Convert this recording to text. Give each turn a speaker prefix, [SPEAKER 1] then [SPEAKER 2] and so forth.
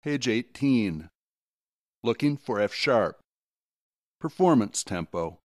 [SPEAKER 1] Page 18. Looking for F sharp. Performance tempo.